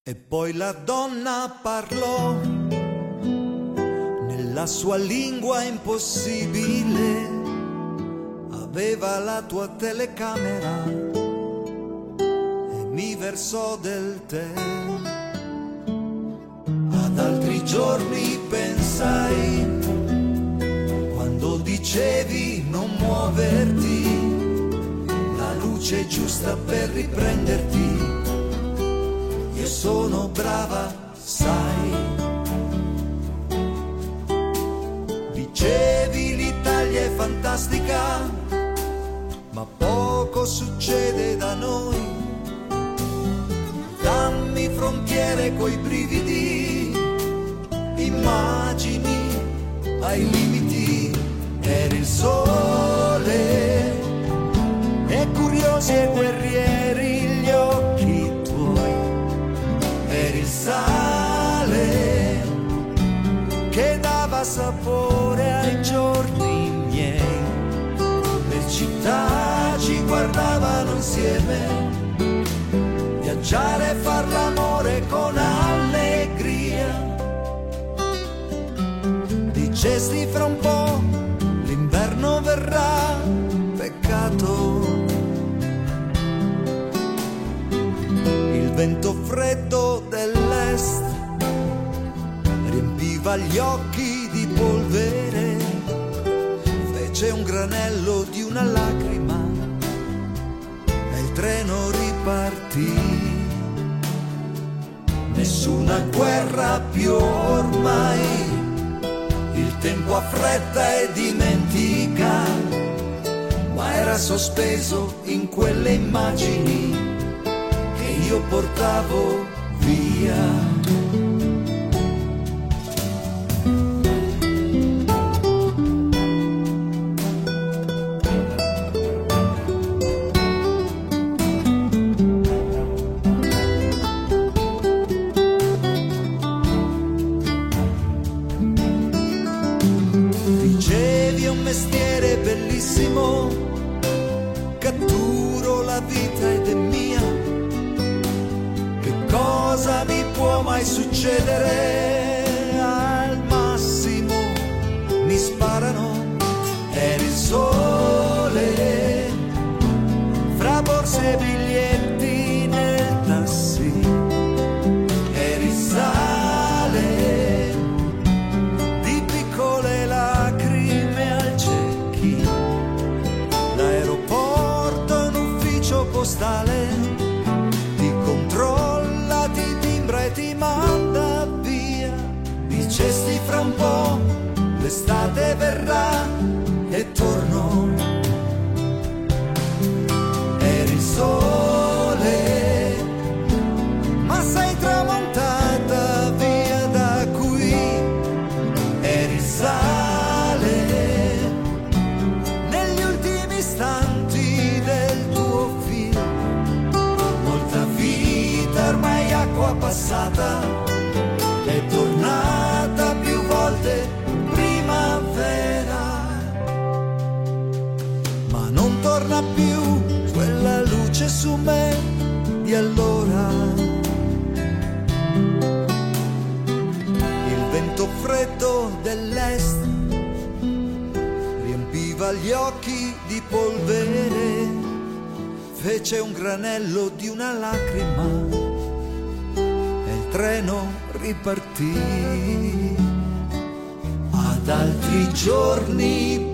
E poi la donna parlò nella sua lingua impossibile, aveva la tua telecamera e mi versò del tè. Ad altri giorni pensai, quando dicevi non muoverti, la luce giusta per riprenderti. Io sono brava, sai. Dicevi l'Italia è fantastica, ma poco succede da noi. Dammi frontiere coi brividi, immagini ai limiti. Eri il sole e curiosi e guerrieri gli occhi tuoi. Eri il sale che dava sapore ai giorni miei. Le città ci guardavano insieme, viaggiare e far l'amore con allegria. Dicesti fra un po' l'inverno verrà, peccato. Il vento freddo dell'est riempiva gli occhi di polvere, fece un granello di una lacrima e il treno ripartì. Nessuna guerra più ormai, il tempo affretta e dimentica, ma era sospeso in quelle immagini che io portavo via. Catturo la vita ed è mia. Che cosa mi può mai succedere? Al massimo mi sparano. Eri il sole fra borse e biglietti nel taxi. Eri il sale di piccole lacrime al check-in. L'aeroporto è un ufficio postale, ti controlla, ti timbra e ti manda via. Dicesti fra un po' l'estate verrà e torno. Eri il sole, ma sei tramontata via da qui. Eri il sale negli ultimi istanti del tuo film. Molta vita, ormai acqua passata, è tornata più volte primavera, ma non torna più quella luce su me di allora. Il vento freddo dell'est riempiva gli occhi di polvere, fece un granello di una lacrima e il treno ripartì. Ad altri giorni